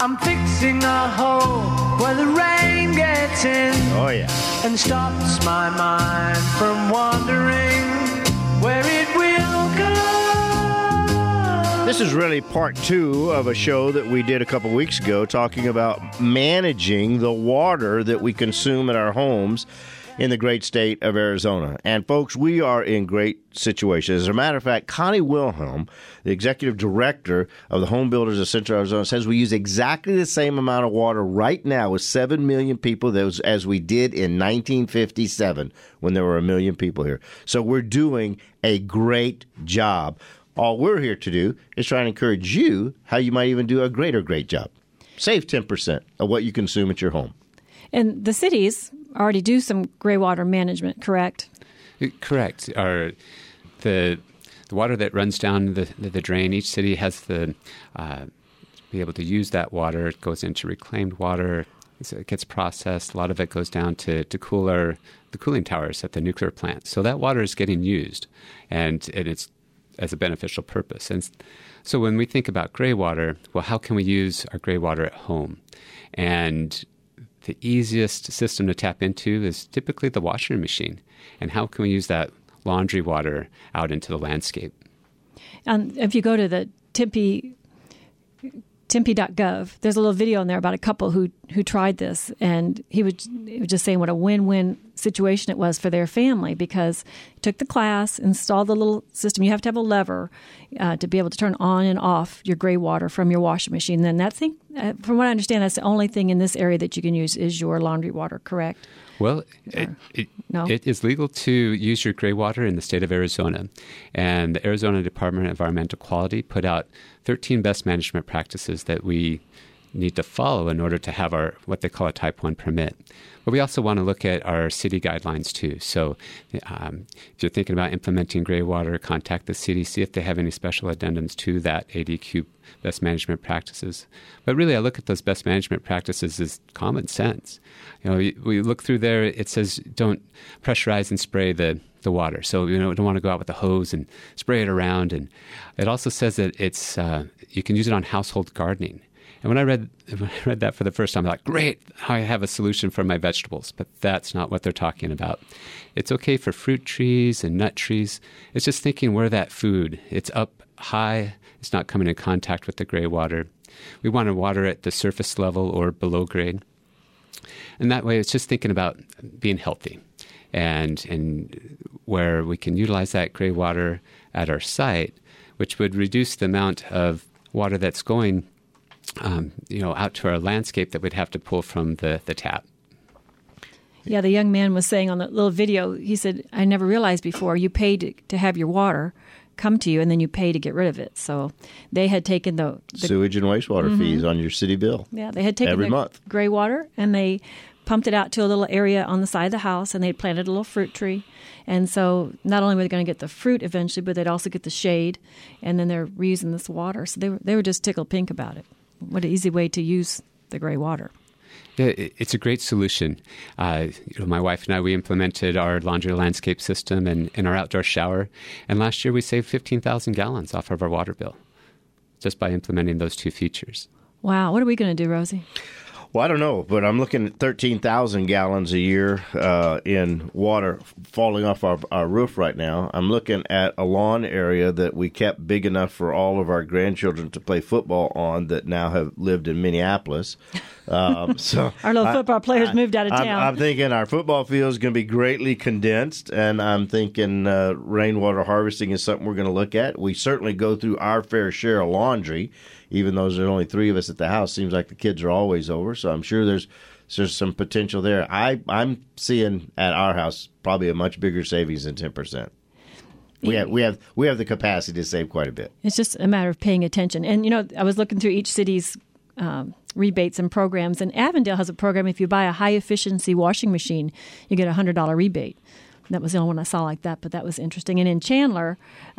I'm fixing a hole where the rain gets in. Oh, yeah. And stops my mind from wandering where it will go. This is really part 2 of a show that we did a couple weeks ago talking about managing the water that we consume at our homes in the great state of Arizona. And, folks, we are in great situations. As a matter of fact, Connie Wilhelm, the executive director of the Home Builders of Central Arizona, says we use exactly the same amount of water right now with 7 million people as we did in 1957 when there were 1 million people here. So we're doing a great job. All we're here to do is try and encourage you how you might even do a great job. Save 10% of what you consume at your home. And the cities already do some gray water management, correct? Correct. The water that runs down the drain, each city has to be able to use that water. It goes into reclaimed water. It gets processed. A lot of it goes down to cool the cooling towers at the nuclear plant. So that water is getting used, and it's as a beneficial purpose. And so when we think about gray water, well, how can we use our gray water at home? And the easiest system to tap into is typically the washing machine. And how can we use that laundry water out into the landscape? If you go to the Tempe.gov, there's a little video in there about a couple who tried this, and he was just saying what a win-win situation it was for their family, because he took the class, installed the little system. You have to have a lever to be able to turn on and off your gray water from your washing machine. Then that thing, from what I understand, that's the only thing in this area that you can use is your laundry water, correct? Well, No? It is legal to use your gray water in the state of Arizona. And the Arizona Department of Environmental Quality put out 13 best management practices that we need to follow in order to have our what they call a Type 1 permit. But we also want to look at our city guidelines, too. So if you're thinking about implementing gray water, contact the city, see if they have any special addendums to that ADQ best management practices. But really, I look at those best management practices as common sense. You know, we look through there, it says don't pressurize and spray the water. So we don't want to go out with the hose and spray it around. And it also says that it's you can use it on household gardening. And when I read that for the first time, I'm like, great, I have a solution for my vegetables. But that's not what they're talking about. It's okay for fruit trees and nut trees. It's just thinking where that food, it's up high, it's not coming in contact with the gray water. We want to water at the surface level or below grade. And that way, it's just thinking about being healthy and where we can utilize that gray water at our site, which would reduce the amount of water that's going out to our landscape that we'd have to pull from the tap. Yeah, the young man was saying on the little video, he said, I never realized before you paid to have your water come to you, and then you pay to get rid of it. So they had taken the sewage and wastewater fees on your city bill. Yeah, they had taken every month gray water, and they pumped it out to a little area on the side of the house, and they planted a little fruit tree. And so not only were they going to get the fruit eventually, but they'd also get the shade, and then they're reusing this water. So they were just tickled pink about it. What an easy way to use the gray water. Yeah, it's a great solution. My wife and I, we implemented our laundry landscape system and our outdoor shower. And last year we saved 15,000 gallons off of our water bill just by implementing those two features. Wow. What are we going to do, Rosie? Well, I don't know, but I'm looking at 13,000 gallons a year in water falling off our roof right now. I'm looking at a lawn area that we kept big enough for all of our grandchildren to play football on that now have lived in Minneapolis. So our little football players moved out of town. I'm thinking our football field is going to be greatly condensed, and I'm thinking rainwater harvesting is something we're going to look at. We certainly go through our fair share of laundry. Even though there's only 3 of us at the house, seems like the kids are always over. So I'm sure there's some potential there. I'm seeing at our house probably a much bigger savings than 10%. We have the capacity to save quite a bit. It's just a matter of paying attention. And I was looking through each city's rebates and programs, and Avondale has a program. If you buy a high efficiency washing machine, you get a $100 rebate. That was the only one I saw like that, but that was interesting. And in Chandler,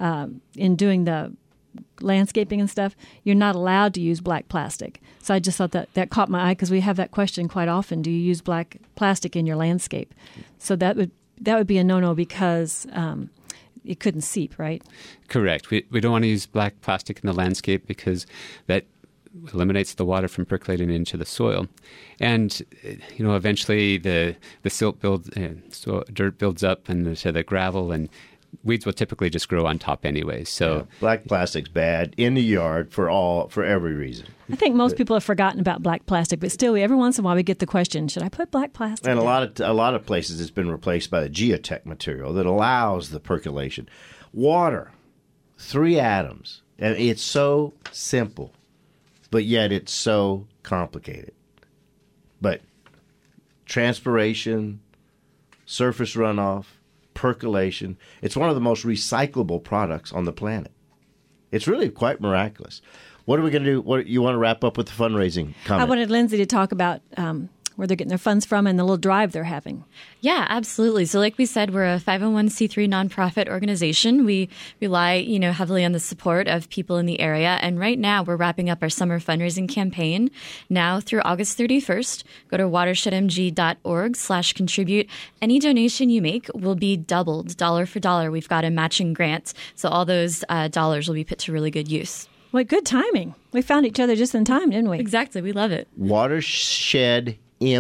in doing the landscaping and stuff, you're not allowed to use black plastic. So I just thought that caught my eye because we have that question quite often. Do you use black plastic in your landscape? So that would be a no-no because it couldn't seep, right? Correct. We don't want to use black plastic in the landscape because that eliminates the water from percolating into the soil. And, eventually the silt dirt builds up into the gravel, and weeds will typically just grow on top anyway. So black plastic's bad in the yard for every reason. I think most people have forgotten about black plastic, but still, every once in a while we get the question, should I put black plastic And in? a lot of places it's been replaced by the geotech material that allows the percolation. Water, 3 atoms. And it's so simple, but yet it's so complicated. But transpiration, surface runoff, percolation, it's one of the most recyclable products on the planet. It's really quite miraculous. What are we going to do? What you want to wrap up with the fundraising comment? I wanted Lindsay to talk about where they're getting their funds from and the little drive they're having. Yeah, absolutely. So like we said, we're a 501c3 nonprofit organization. We rely, heavily on the support of people in the area. And right now we're wrapping up our summer fundraising campaign. Now through August 31st, go to watershedmg.org/contribute. Any donation you make will be doubled, dollar for dollar. We've got a matching grant. So all those dollars will be put to really good use. Well, good timing. We found each other just in time, didn't we? Exactly. We love it. watershedmg.org.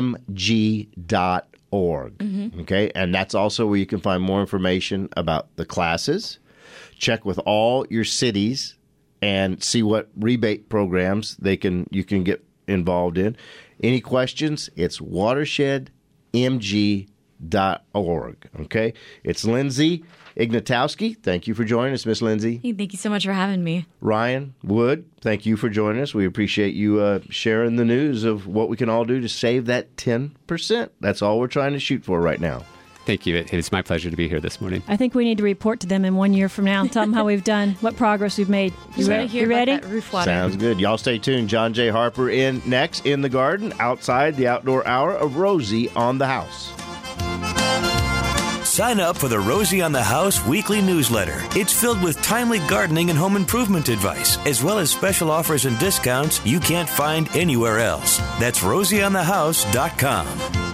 Mm-hmm. Okay, and that's also where you can find more information about the classes. Check with all your cities and see what rebate programs you can get involved in. Any questions? It's watershedmg.org. Okay, it's Lindsay Ignatowski. Thank you for joining us, Miss Lindsay. Hey, thank you so much for having me. Ryan Wood, thank you for joining us. We appreciate you sharing the news of what we can all do to save that 10%. That's all we're trying to shoot for right now. Thank you. It's my pleasure to be here this morning. I think we need to report to them in 1 year from now and tell them how we've done, what progress we've made. You ready? You ready? Roof water. Sounds good. Y'all stay tuned. John J. Harper in next in the garden, outside the outdoor hour of Rosie on the House. Sign up for the Rosie on the House weekly newsletter. It's filled with timely gardening and home improvement advice, as well as special offers and discounts you can't find anywhere else. That's rosieonthehouse.com.